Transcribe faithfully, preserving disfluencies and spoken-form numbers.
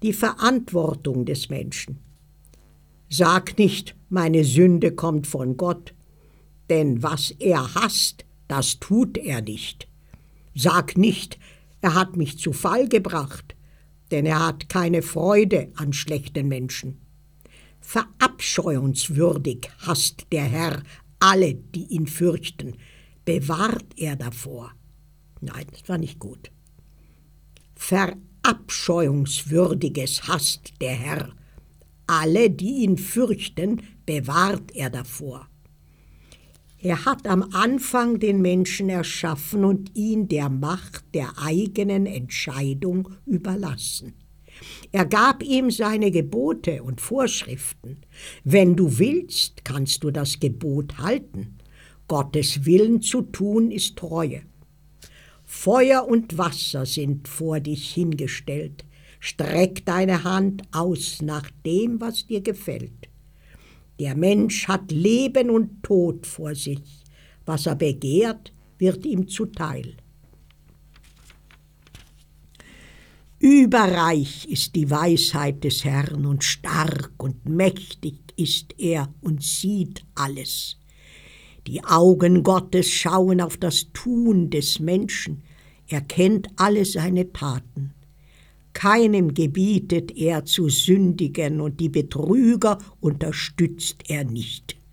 die Verantwortung des Menschen. Sag nicht, meine Sünde kommt von Gott, denn was er hasst, das tut er nicht. Sag nicht, er hat mich zu Fall gebracht, denn er hat keine Freude an schlechten Menschen. Verabscheuenswürdig hasst der Herr alle, die ihn fürchten, bewahrt er davor. Nein, das war nicht gut. Verabscheuungswürdiges hasst der Herr, alle, die ihn fürchten, bewahrt er davor. Er hat am Anfang den Menschen erschaffen und ihn der Macht der eigenen Entscheidung überlassen. Er gab ihm seine Gebote und Vorschriften. Wenn du willst, kannst du das Gebot halten. Gottes Willen zu tun ist Treue. Feuer und Wasser sind vor dich hingestellt. Streck deine Hand aus nach dem, was dir gefällt. Der Mensch hat Leben und Tod vor sich. Was er begehrt, wird ihm zuteil. Überreich ist die Weisheit des Herrn und stark und mächtig ist er und sieht alles. Die Augen Gottes schauen auf das Tun des Menschen, er kennt alle seine Taten. Keinem gebietet er zu sündigen und die Betrüger unterstützt er nicht.